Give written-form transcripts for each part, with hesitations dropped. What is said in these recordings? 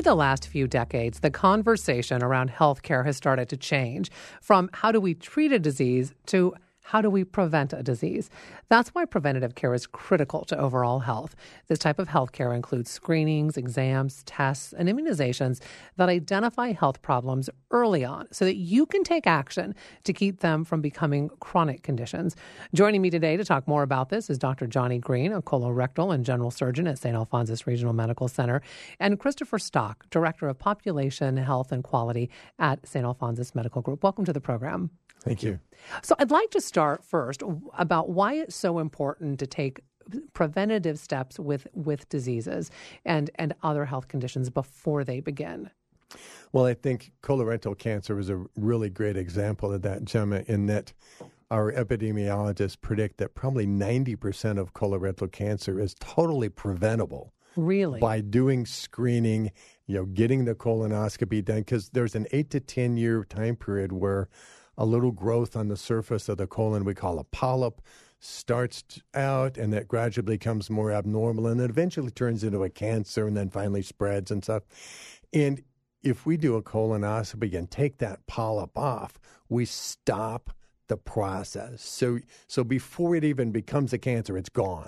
the last few decades, the conversation around healthcare has started to change from how do we treat a disease to how do we prevent a disease? That's why preventative care is critical to overall health. This type of health care includes screenings, exams, tests, and immunizations that identify health problems early on so that you can take action to keep them from becoming chronic conditions. Joining me today to talk more about this is Dr. Johnny Green, a colorectal and general surgeon at St. Alphonsus Regional Medical Center, and Christopher Stock, Director of Population Health and Quality at St. Alphonsus Medical Group. Welcome to the program. Thank you. So I'd like to start first about why it's so important to take preventative steps with diseases and other health conditions before they begin. Well, I think colorectal cancer is a really great example of that, Gemma, in that our epidemiologists predict that probably 90% of colorectal cancer is totally preventable. Really? By doing screening, getting the colonoscopy done, because there's an 8 to 10 year time period where a little growth on the surface of the colon we call a polyp starts out, and that gradually becomes more abnormal, and then eventually turns into a cancer and then finally spreads and stuff. And if we do a colonoscopy and take that polyp off, we stop the process. So before it even becomes a cancer, it's gone.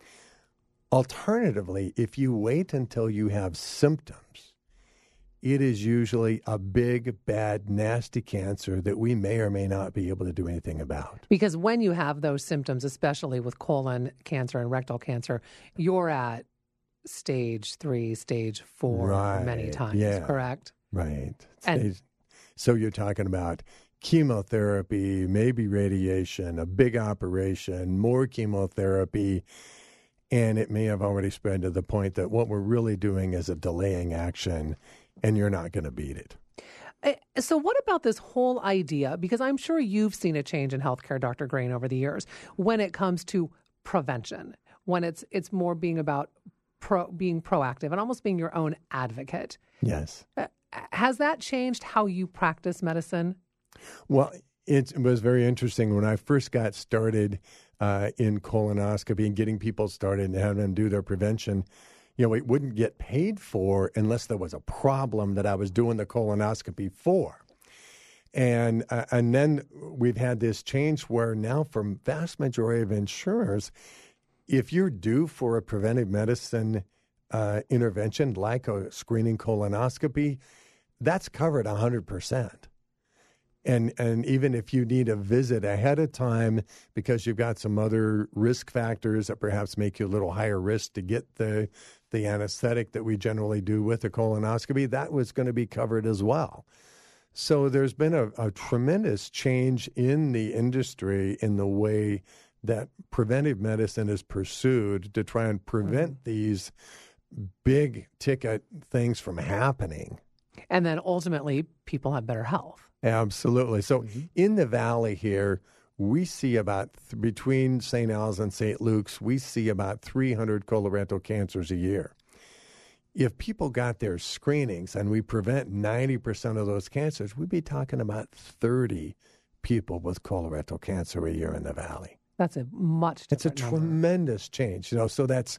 Alternatively, if you wait until you have symptoms, it is usually a big, bad, nasty cancer that we may or may not be able to do anything about. Because when you have those symptoms, especially with colon cancer and rectal cancer, you're at stage 3, stage 4 many times, correct? Right. So you're talking about chemotherapy, maybe radiation, a big operation, more chemotherapy, and it may have already spread to the point that what we're really doing is a delaying action, and you're not going to beat it. So what about this whole idea? Because I'm sure you've seen a change in healthcare, Dr. Green, over the years when it comes to prevention, when it's more being about being proactive and almost being your own advocate. Yes. Has that changed how you practice medicine? Well, it was very interesting. When I first got started in colonoscopy and getting people started and having them do their prevention, it wouldn't get paid for unless there was a problem that I was doing the colonoscopy for. And then we've had this change where now for vast majority of insurers, if you're due for a preventive medicine intervention like a screening colonoscopy, that's covered 100%. And even if you need a visit ahead of time because you've got some other risk factors that perhaps make you a little higher risk to get the anesthetic that we generally do with a colonoscopy, that was going to be covered as well. So there's been a tremendous change in the industry in the way that preventive medicine is pursued to try and prevent these big ticket things from happening. And then ultimately, people have better health. Absolutely. So in the Valley here, we see about, between St. Al's and St. Luke's, we see about 300 colorectal cancers a year. If people got their screenings and we prevent 90% of those cancers, we'd be talking about 30 people with colorectal cancer a year in the Valley. That's a much different It's a tremendous change. So that's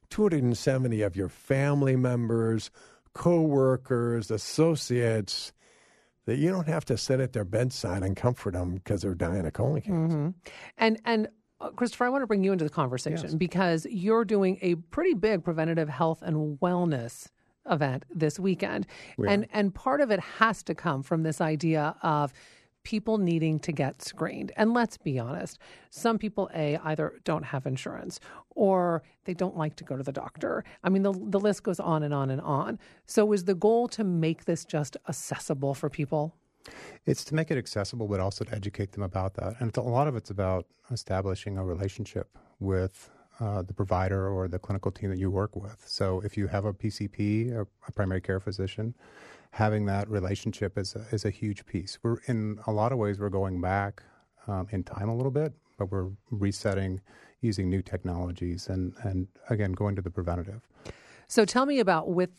270 of your family members, co-workers, associates, that you don't have to sit at their bedside and comfort them because they're dying of colon cancer. And Christopher, I want to bring you into the conversation because you're doing a pretty big preventative health and wellness event this weekend. And part of it has to come from this idea of people needing to get screened. And let's be honest, some people, either don't have insurance or they don't like to go to the doctor. I mean, the list goes on and on and on. So is the goal to make this just accessible for people? It's to make it accessible, but also to educate them about that. And a lot of it's about establishing a relationship with the provider or the clinical team that you work with. So if you have a PCP, or a primary care physician, having that relationship is a huge piece. We're in a lot of ways we're going back in time a little bit, but we're resetting using new technologies and again going to the preventative. So tell me about with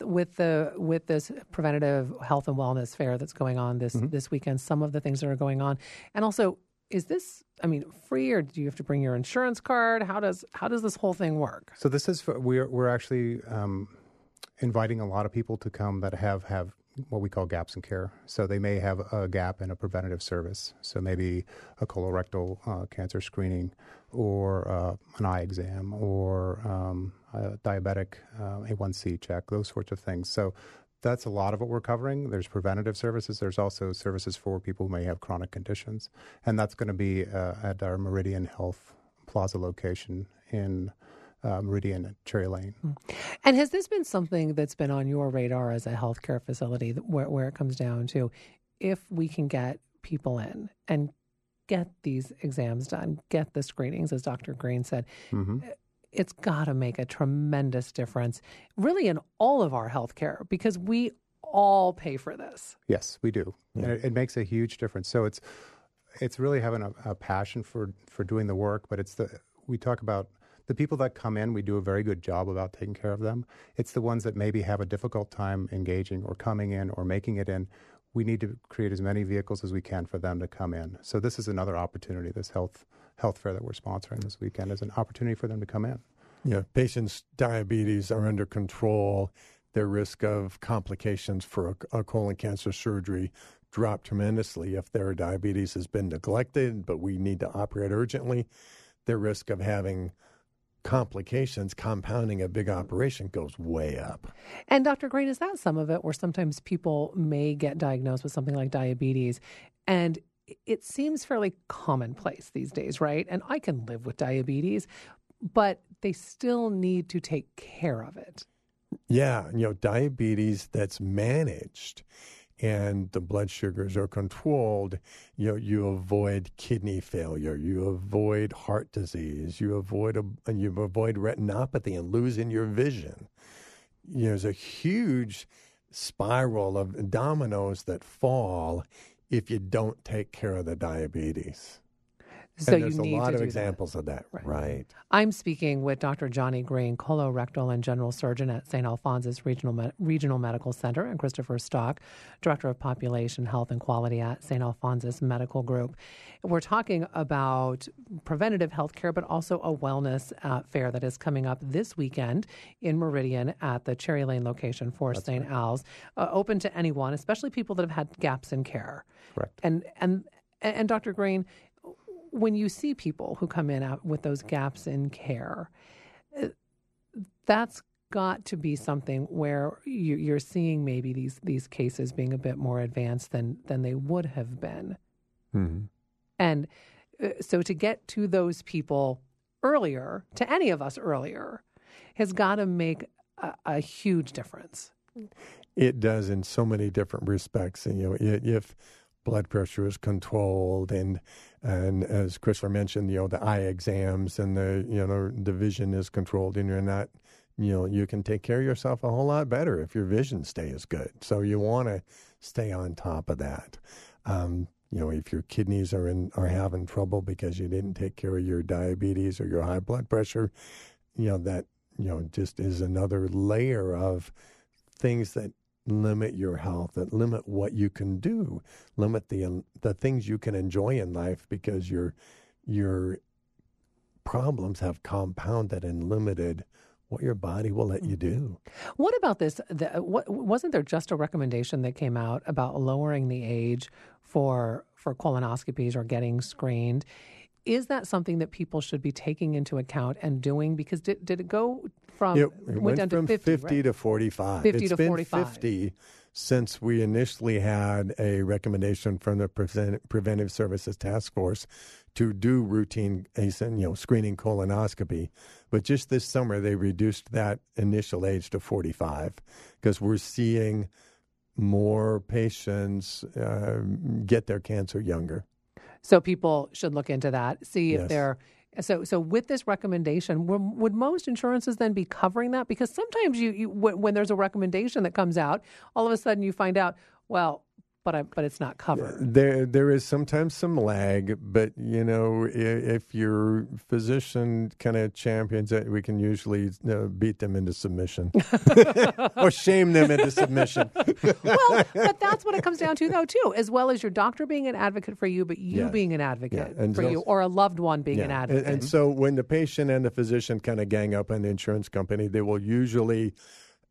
this preventative health and wellness fair that's going on this weekend. Some of the things that are going on, and also is this free, or do you have to bring your insurance card? How does this whole thing work? So this is we're actually inviting a lot of people to come that have what we call gaps in care. So they may have a gap in a preventative service. So maybe a colorectal cancer screening, or an eye exam, or a diabetic A1C check, those sorts of things. So that's a lot of what we're covering. There's preventative services. There's also services for people who may have chronic conditions. And that's going to be at our Meridian Health Plaza location in Meridian at Cherry Lane. And has this been something that's been on your radar as a healthcare facility, where it comes down to, if we can get people in and get these exams done, get the screenings, as Dr. Green said, it's got to make a tremendous difference, really, in all of our healthcare, because we all pay for this. Yes, we do. And it makes a huge difference. So it's really having a passion for doing the work, but we talk about the people that come in, we do a very good job about taking care of them. It's the ones that maybe have a difficult time engaging or coming in or making it in. We need to create as many vehicles as we can for them to come in. So this is another opportunity, this health fair that we're sponsoring this weekend is an opportunity for them to come in. Yeah, patients' diabetes are under control. Their risk of complications for a colon cancer surgery drop tremendously if their diabetes has been neglected, but we need to operate urgently. Their risk of having complications compounding a big operation goes way up. And Dr. Green, is that some of it, where sometimes people may get diagnosed with something like diabetes, and it seems fairly commonplace these days, right? And I can live with diabetes, but they still need to take care of it. Yeah, diabetes that's managed and the blood sugars are controlled, you avoid kidney failure, you avoid heart disease, you avoid retinopathy and losing your vision. There's a huge spiral of dominoes that fall if you don't take care of the diabetes. So and there's you a need lot to of do examples of that. Right. I'm speaking with Dr. Johnny Green, colorectal and general surgeon at St. Alphonsus Regional Medical Center, and Christopher Stock, director of population health and quality at St. Alphonsus Medical Group. We're talking about preventative health care, but also a wellness fair that is coming up this weekend in Meridian at the Cherry Lane location for St. Al's, open to anyone, especially people that have had gaps in care. Correct. And Dr. Green, when you see people who come in with those gaps in care, that's got to be something where you're seeing maybe these cases being a bit more advanced than they would have been. Mm-hmm. And so to get to those people earlier, to any of us earlier, has got to make a huge difference. It does in so many different respects. And, if blood pressure is controlled, and as Christopher mentioned, the eye exams and the vision is controlled, and you're not, you can take care of yourself a whole lot better if your vision stays good. So you want to stay on top of that. If your kidneys are having trouble because you didn't take care of your diabetes or your high blood pressure, that just is another layer of things that limit your health, that limit what you can do, limit the things you can enjoy in life, because your problems have compounded and limited what your body will let you do. What about this? Wasn't there just a recommendation that came out about lowering the age for colonoscopies or getting screened? Is that something that people should be taking into account and doing? Because did it go from it went down from to 50 right? to 45. 50 it's to been 45. 50 since we initially had a recommendation from the Preventive Services Task Force to do routine screening colonoscopy. But just this summer, they reduced that initial age to 45 because we're seeing more patients get their cancer younger. So people should look into that, see if Yes. they're so with this recommendation, would most insurances then be covering that? Because sometimes when there's a recommendation that comes out, all of a sudden you find out, well, but it's not covered. There is sometimes some lag, but if your physician kind of champions it, we can usually beat them into submission or shame them into submission. Well, but that's what it comes down to, though, too, as well as your doctor being an advocate for you, but you Yeah. being an advocate Yeah. And for so- you, or a loved one being an advocate. And so when the patient and the physician kind of gang up on the insurance company, they will usually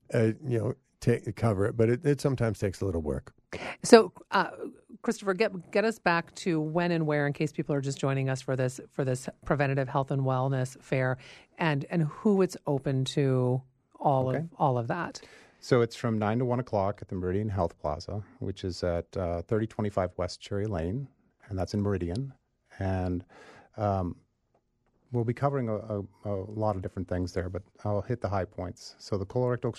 cover it, but it sometimes takes a little work. So, Christopher, get us back to when and where, in case people are just joining us for this preventative health and wellness fair, and who it's open to. All of that. So it's from 9 to 1 o'clock at the Meridian Health Plaza, which is at 3025 West Cherry Lane, and that's in Meridian. And we'll be covering a lot of different things there, but I'll hit the high points. So the colorectal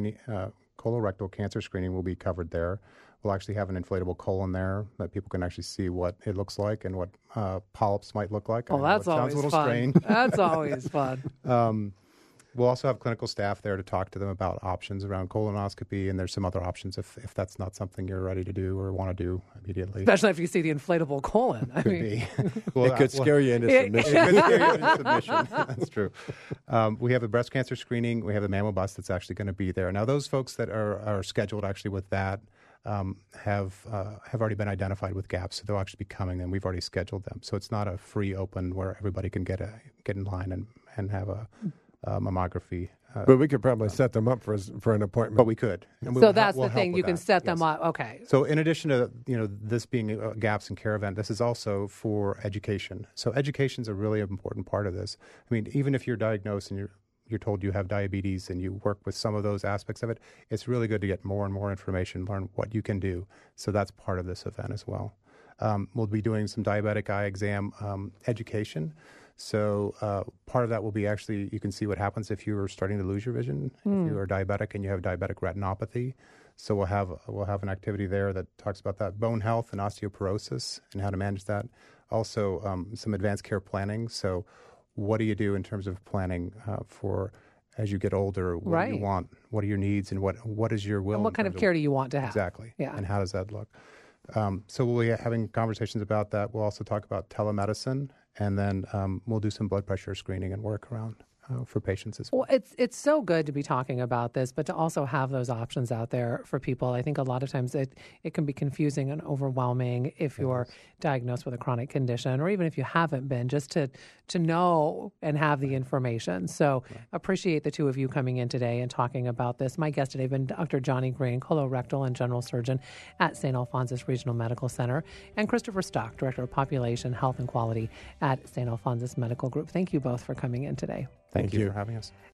cancer screening will be covered there. We'll actually have an inflatable colon there that people can actually see what it looks like and what polyps might look like. Oh, that's always fun. Sounds a little strange. That's always fun. We'll also have clinical staff there to talk to them about options around colonoscopy, and there's some other options if that's not something you're ready to do or want to do immediately. Especially if you see the inflatable colon. Could be. It could scare you into submission. It could scare you into submission. That's true. We have the breast cancer screening. We have the mammo bust that's actually going to be there. Now, those folks that are scheduled actually with that have already been identified with gaps, so they'll actually be coming, and we've already scheduled them. So it's not a free open where everybody can get in line and have a mammography. But we could probably set them up for an appointment. But we could. And so that's the thing. You can set them up. Okay. So in addition to this being a GAPS and CARE event, this is also for education. So education is a really important part of this. I mean, even if you're diagnosed and you're told you have diabetes and you work with some of those aspects of it, it's really good to get more and more information, learn what you can do. So that's part of this event as well. We'll be doing some diabetic eye exam education. So part of that will be actually, you can see what happens if you are starting to lose your vision, if you are diabetic and you have diabetic retinopathy. So we'll have an activity there that talks about that, bone health and osteoporosis and how to manage that. Also, some advanced care planning. So what do you do in terms of planning for as you get older? What do you want? What are your needs, and what is your will? And what kind of care do you want to have? Exactly. Yeah. And how does that look? So we'll be having conversations about that. We'll also talk about telemedicine. And then we'll do some blood pressure screening and work around for patients as well. Well, it's so good to be talking about this, but to also have those options out there for people. I think a lot of times it can be confusing and overwhelming if you're diagnosed with a chronic condition, or even if you haven't been, just to know and have the information. So appreciate the two of you coming in today and talking about this. My guest today has been Dr. Johnny Green, colorectal and general surgeon at St. Alphonsus Regional Medical Center, and Christopher Stock, Director of Population Health and Quality at St. Alphonsus Medical Group. Thank you both for coming in today. Thank you for having us.